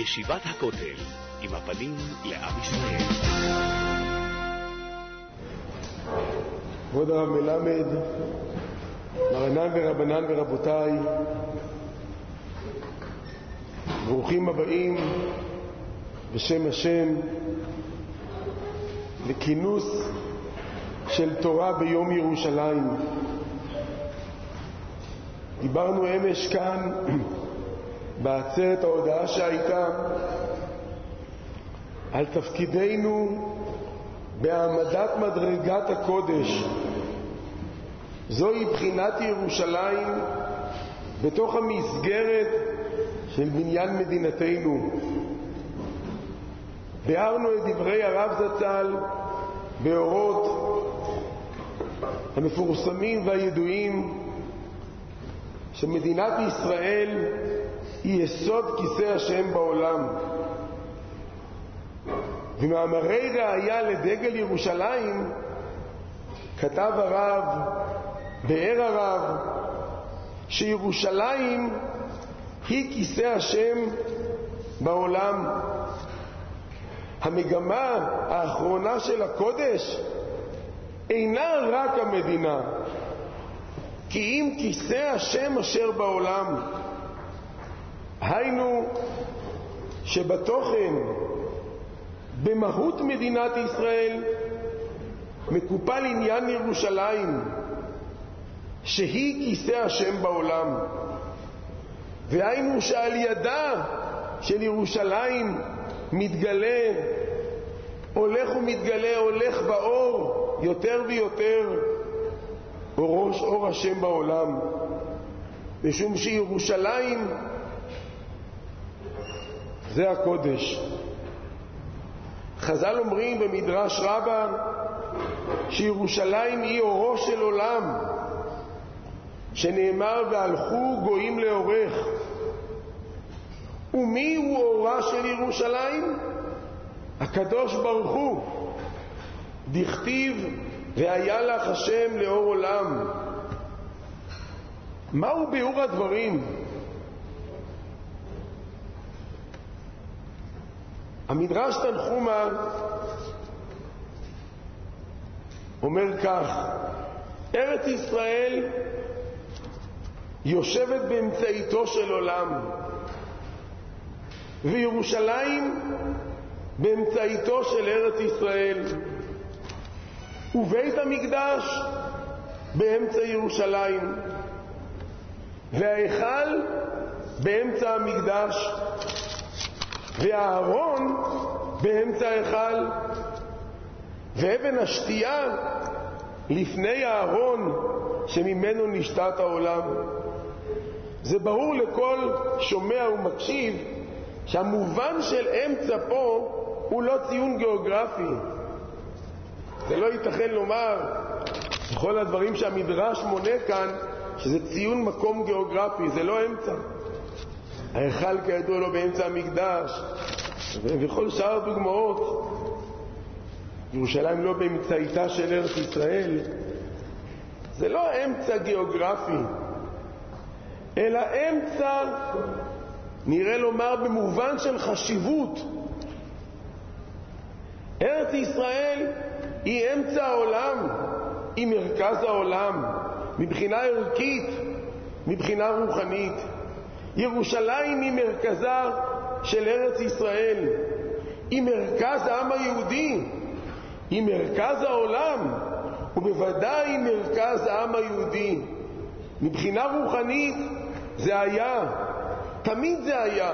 ישיבת הכותל, עם הפנים לעם ישראל. כבוד הרב מלמד, מרנן ורבנן ורבותיי, ברוכים הבאים בשם השם לכינוס של תורה ביום ירושלים. דיברנו אמש כאן בעצרת ההודעה שהייתה על תפקידנו בהעמדת מדרגת הקודש. זוהי בחינת ירושלים בתוך המסגרת של בניין מדינתנו. ביארנו את דברי הרב זצ"ל באורות המפורסמים והידועים שמדינת ישראל היא יסוד כיסא השם בעולם. ומאמרי ראיה לדגל ירושלים כתב הרב, באר הרב, שירושלים היא כיסא השם בעולם. המגמה האחרונה של הקודש אינה רק המדינה, כי אם כיסא השם אשר בעולם, היינו שבתוכן, במהות מדינת ישראל, מקופל עניין ירושלים שהיא כיסא השם בעולם. והיינו שעל ידה של ירושלים מתגלה, הולך ומתגלה, הולך באור יותר ויותר אור השם בעולם, משום שירושלים זה הקודש. חז"ל אומרים במדרש רבה שירושלים היא אורו של עולם, שנאמר והלכו גויים לאורך. ומי הוא אורה של ירושלים? הקדוש ברוך הוא. דכתיב והיה לך השם לאור עולם. מהו ביאור הדברים? המדרש תנחומא אומר כך: ארץ ישראל יושבת באמצעיתו של עולם, וירושלים באמצעיתו של ארץ ישראל, ובית המקדש באמצע ירושלים, וההיכל באמצע המקדש, והארון באמצע ההיכל, ואבן השתייה לפני הארון שממנו נשתת העולם. זה ברור לכל שומע ומקשיב שהמובן של אמצע פה הוא לא ציון גיאוגרפי. זה לא ייתכן לומר בכל הדברים שהמדרש מונה כאן שזה ציון מקום גיאוגרפי. זה לא אמצע. ההיכל כידוע לו באמצע המקדש, וכל שאר הדוגמאות. ירושלים לא באמצעיתה של ארץ ישראל. זה לא אמצע גיאוגרפי, אלא אמצע, נראה לומר, במובן של חשיבות. ארץ ישראל היא אמצע העולם, היא מרכז העולם, מבחינה ערכית, מבחינה רוחנית. ירושלים היא מרכזה של ארץ ישראל, היא מרכז העם היהודי, היא מרכז העולם, ובוודאי היא מרכז העם היהודי. מבחינה רוחנית זה היה, תמיד זה היה,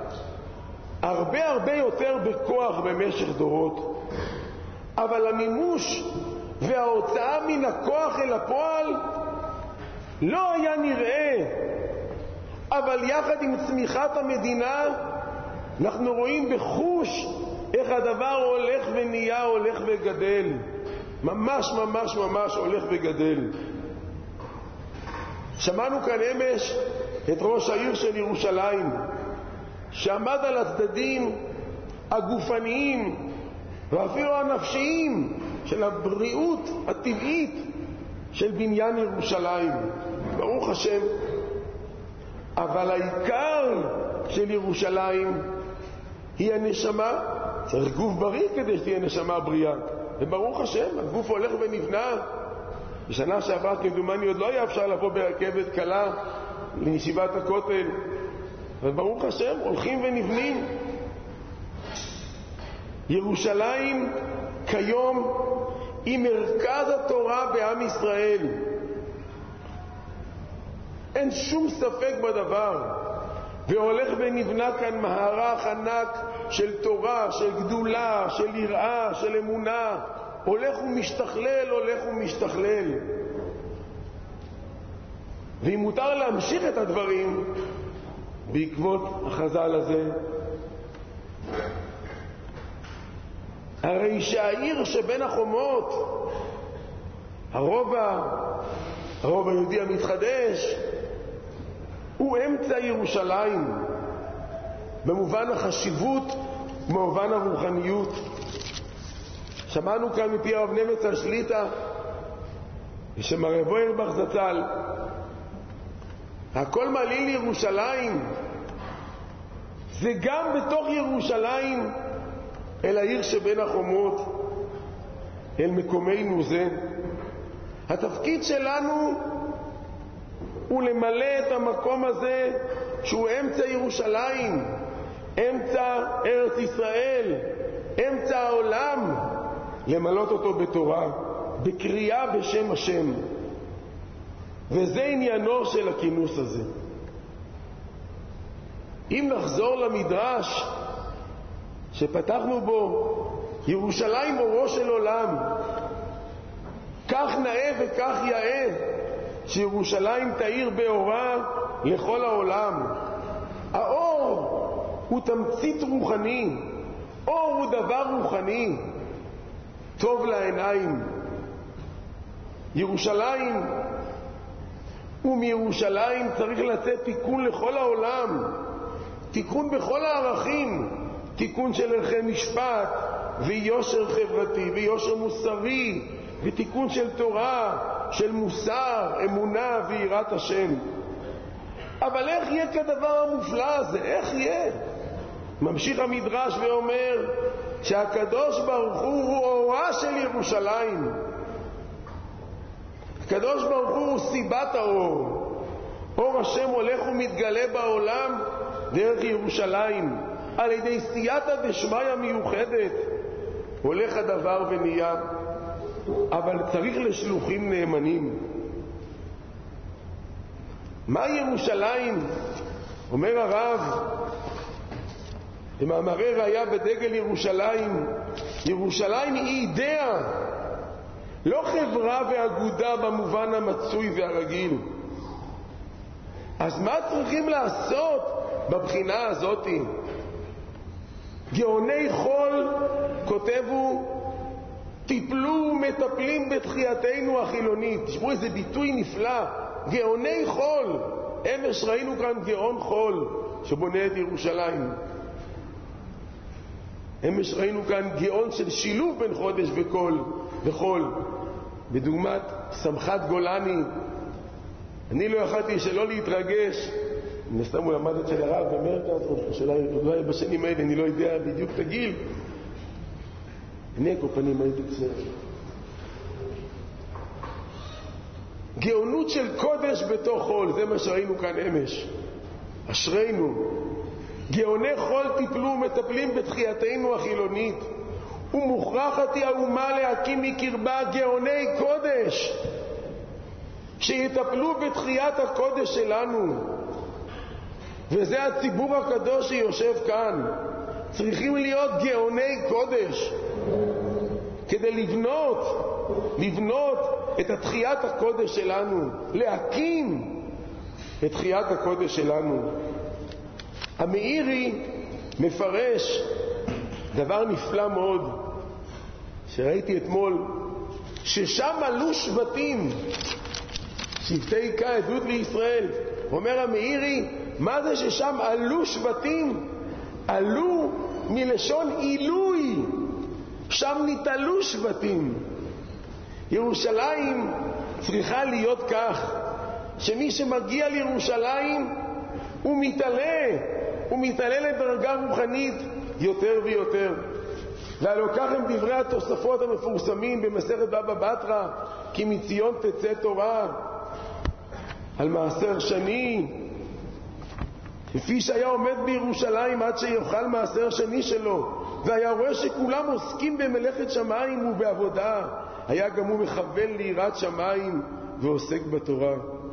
הרבה יותר בכוח במשך דורות. אבל המימוש וההוצאה מן הכוח אל הפועל לא היה נראה. אבל יחד עם צמיחת המדינה אנחנו רואים בחוש איך הדבר הולך ונהיה, הולך וגדל, ממש הולך וגדל. שמענו כאן אמש את ראש העיר של ירושלים שעמד על הצדדים הגופניים ואפילו הנפשיים של הבריאות הטבעית של בניין ירושלים, ברוך השם. אבל העיקר של ירושלים היא הנשמה. צריך גוף בריא כדי שתהיה נשמה בריאה, וברוך השם הגוף הולך ונבנה. בשנה שעברה כמדומני עוד לא היה אפשר לבוא ברכבת קלה לישיבת הכותל, אבל ברוך השם הולכים ונבנים. ירושלים כיום היא מרכז התורה בעם ישראל, אין שום ספק בדבר, והולך ונבנה כאן מערך ענק של תורה, של גדולה, של יראה, של אמונה, הולך ומשתכלל, הולך ומשתכלל. ואם מותר להמשיך את הדברים בעקבות החז"ל הזה, הרי שהעיר שבין החומות, הרוב היהודי המתחדש, הוא אמצע ירושלים, במובן החשיבות ובמובן הרוחניות. שמענו כאן מפי הרב נמץ על שליטה ושמר ווירבך זצ"ל, הכל מעליל ירושלים, זה גם בתוך ירושלים אל העיר שבין החומות, אל מקומנו זה. התפקיד שלנו הוא למלא את המקום הזה שהוא אמצע ירושלים, אמצע ארץ ישראל, אמצע העולם, למלות אותו בתורה, בקריאה בשם השם. וזה עניינו של הכינוס הזה. אם נחזור למדרש שפתחנו בו, ירושלים אורו של עולם, כך נאה וכך יאה, שירושלים תאיר באורה לכל העולם. האור הוא תמצית רוחני, אור הוא דבר רוחני, טוב לעיניים. ירושלים, ומירושלים צריך לצאת תיקון לכל העולם, תיקון בכל הערכים, תיקון של ערכי משפט ויושר חברתי ויושר מוסרי, ותיקון של תורה, של מוסר, אמונה ויראת השם. אבל איך יהיה כדבר המופלא הזה? איך יהיה? ממשיך המדרש ואומר שהקדוש ברוך הוא אורה של ירושלים. הקדוש ברוך הוא סיבת האור. אור השם הולך ומתגלה בעולם דרך ירושלים, על ידי סייעתא דשמיא מיוחדת הולך הדבר ונהיה. אבל צריך לשלוחים נאמנים. מה ירושלים? אומר הרב במאמרי ראיה בדגל ירושלים, ירושלים היא אידאה, לא חברה ואגודה במובן המצוי והרגיל. אז מה צריכים לעשות בבחינה הזאת? גאוני חול כותבו, טיפלו ומטפלים בתחייתנו החילונית. תשמעו איזה ביטוי נפלא, גאוני חול. אמש ראינו כאן גאון חול שבונה את ירושלים. אמש ראינו כאן גאון של שילוב בין חודש וחול, בדוגמת שמחת גולני. אני לא יכלתי שלא להתרגש, מסתם הוא למד את של הרב במרכז, אולי בשנים האלה, אני לא יודע בדיוק את הגיל, הנה כל פנים הייתי קצר. גאונות של קודש בתוך חול, זה מה שראינו כאן אמש. אשרינו. גאוני חול טיפלו ומטפלים בתחייתנו החילונית, ומוכרחת היא האומה להקים מקרבה גאוני קודש שיטפלו בתחיית הקודש שלנו. וזה הציבור הקדוש שיושב כאן. צריכים להיות גאוני קודש כדי לבנות את תחיית הקודש שלנו, להקים את תחיית הקודש שלנו. המאירי מפרש דבר נפלא מאוד שראיתי אתמול, ששם עלו שבטים, שבטי עיקר עדות לישראל. אומר המאירי, מה זה ששם עלו שבטים? עלו מלשון עילוי, שם נתעלו שבטים. ירושלים צריכה להיות כך, שמי שמגיע לירושלים הוא מתעלה לדרגה רוחנית יותר ויותר. והלא כך הם דברי התוספות המפורסמים במסכת בבא בתרא, כי מציון תצא תורה, על מעשר שני, לפי שהיה עומד בירושלים עד שיוכל מעשר שני שלו, והיה רואה שכולם עוסקים במלאכת שמיים ובעבודה, היה גם הוא מכוון ליראת שמיים ועוסק בתורה.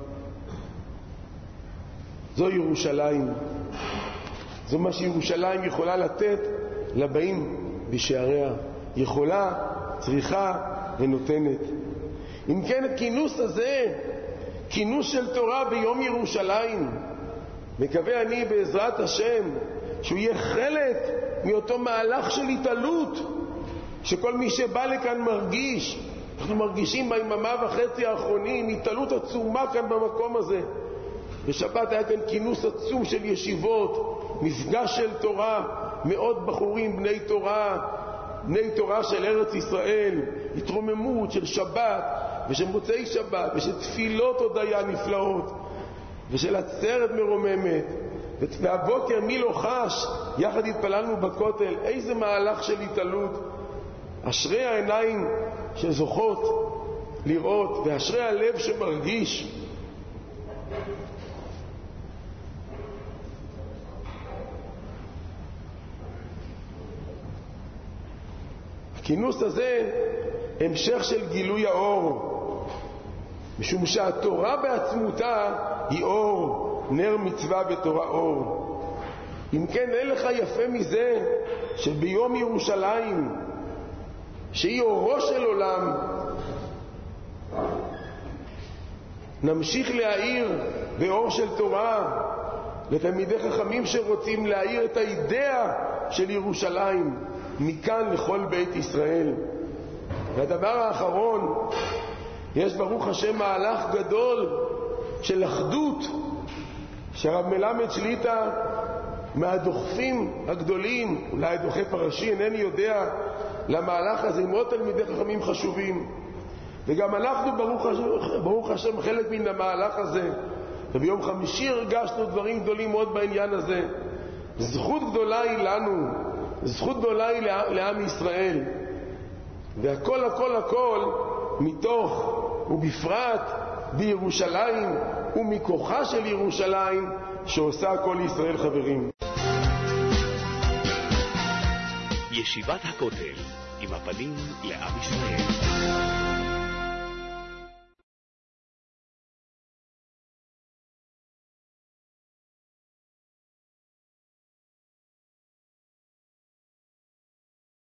זו ירושלים, זו מה שירושלים יכולה לתת לבאים בשעריה, יכולה, צריכה ונותנת. אם כן, הכינוס הזה, כינוס של תורה ביום ירושלים, מקווה אני בעזרת השם שהוא יהיה חלק מאותו מהלך של התעלות שכל מי שבא לכאן מרגיש. אנחנו מרגישים ביממה וחצי האחרונים התעלות עצומה כאן במקום הזה. בשבת היה כאן כינוס עצום של ישיבות, מפגש של תורה, מאות בחורים בני תורה של ארץ ישראל, התרוממות של שבת ושל מוצאי שבת ושל תפילות הודיה נפלאות ושל עצרת מרוממת. והבוקר מי לא חש, יחד התפללנו בכותל. איזה מהלך של התעלות. אשרי העיניים שזוכות לראות ואשרי הלב שמרגיש. הכינוס הזה המשך של גילוי האור, משום שהתורה בעצמותה היא אור, נר מצווה בתורה אור. אם כן, אין לך יפה מזה שביום ירושלים, שהיא אורו של עולם, נמשיך להאיר באור של תורה לתלמידי חכמים שרוצים להאיר את האידאה של ירושלים מכאן לכל בית ישראל. והדבר האחרון, יש ברוך השם מהלך גדול של אחדות, שהרב מלמד שליטה מהדוחפים הגדולים, אולי דוחף הראשי, אינני יודע, למהלך הזה, עם עוד תלמידי חכמים חשובים. וגם אנחנו ברוך השם חלק מן המהלך הזה, וביום חמישי הרגשנו דברים גדולים מאוד בעניין הזה. זכות גדולה היא לנו, זכות גדולה היא לעם ישראל, והכל הכל הכל מתוך ובפרט בירושלים ומכוחה של ירושלים שעושה כל ישראל. חברים, ישיבת הכותל עם הפנים לעם ישראל.